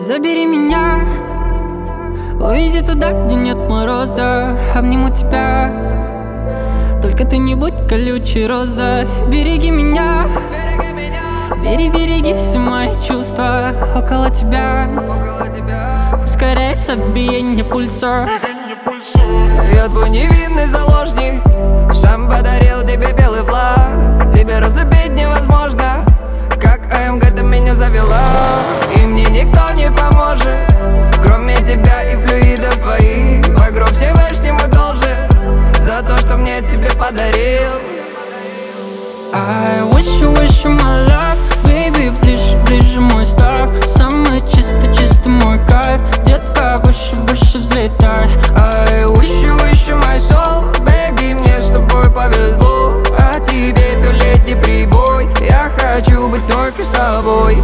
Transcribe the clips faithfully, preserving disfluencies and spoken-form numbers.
Забери меня, увези туда, где нет мороза. Обниму тебя, только ты не будь колючей роза. Береги меня, бери, береги все мои чувства. Около тебя ускоряется биение пульса. Я твой невинный заложник, сам подарил тебе белый флаг. Тебя разлюбить невозможно, как АМГ ты меня завела. И мне никто не поможет, кроме тебя и флюидов твоих. Багров Всевышнему должен за то, что мне тебе подарил. I wish you, wish you my love, baby, ближе, ближе мой стар. Самый чистый, чистый мой кайф, детка, выше, выше взлетай. I wish you, wish you my soul, baby, мне с тобой повезло. А тебе пятилетний прибой, я хочу быть только с тобой.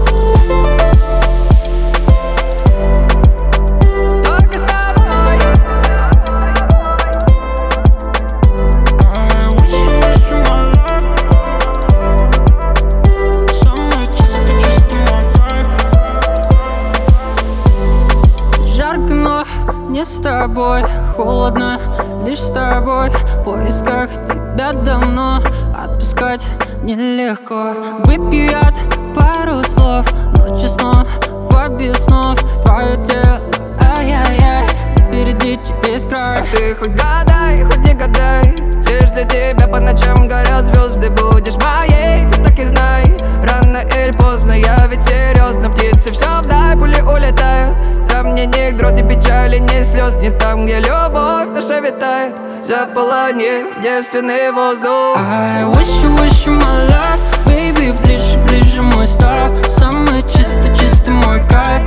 Не с тобой, холодно, лишь с тобой. В поисках тебя давно, отпускать нелегко. Выпью яд, пару слов, ночью снов, в обед снов. Твое тело, ай-яй-яй, впереди через край. А ты хоть гадай, хоть не гадай, лишь для тебя по ночам горят звезды. Будешь моей, ты так и знай. Рано или поздно, я ведь серьезно. Птицы все вдаль, пули улетают. Там мне ни гроз, ни печали, ни слез. Не там, где любовь наша витает, заполонив девственный воздух. I wish you, wish you my love, baby, ближе, ближе мой стар. Самый чистый, чистый мой кайф,